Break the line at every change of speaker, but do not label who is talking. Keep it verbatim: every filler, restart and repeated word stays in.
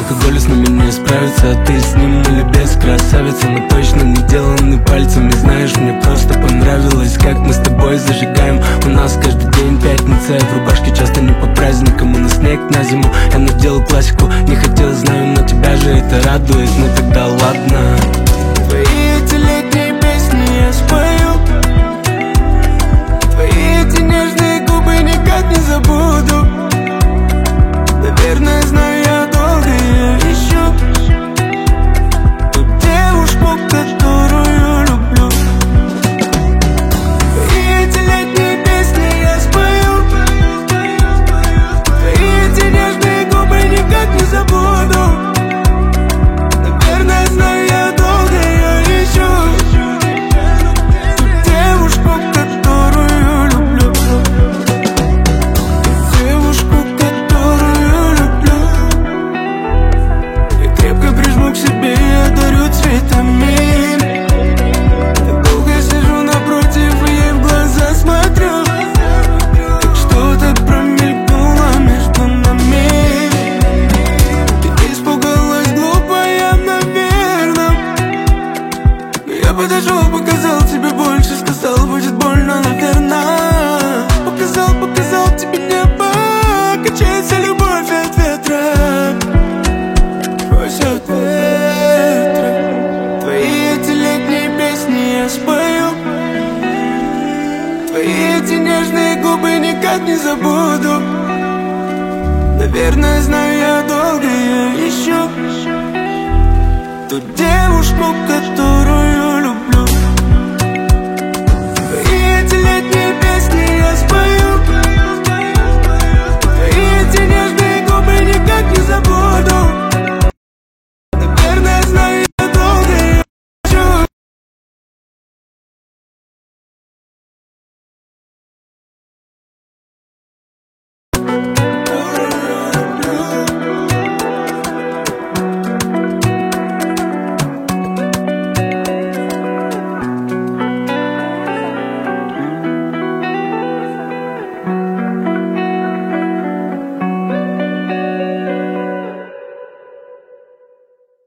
алкоголя с нами не справится. А ты с ним или без, красавица? Мы точно не деланы пальцами. Знаешь, мне просто понравилось, как мы с тобой зажигаем. У нас каждый день пятница, в рубашке часто не по праздникам. У нас снег на зиму, я надел классику. Не хотел, знаю, но тебя же это радует. Ну тогда ладно.
Твои эти летние песни я спою, твои эти нежные губы никак не забуду. Наверное, знаю, я долго ее ищу, ту девушку, которую люблю. Твои эти летние песни я спою, твои эти нежные губы никак не забуду. Наверное, знаю, я долго ее ищу, ту девушку, которую люблю. Девушку, которую люблю. Я крепко прижму к себе и одарю цветами. Так долго сижу напротив и ей в глаза смотрю, как что-то промелькнуло между нами. Ты испугалась, глупая, наверно. Но я подошел, показал тебе больше, сказал, будет больно, наверное. Показал, показал тебе небо, качается любовь от ветра. Пусть от ветра. Твои эти летние песни я спою, твои эти нежные губы никак не забуду. Наверное, знаю, я долго ее ищу, ту девушку, которую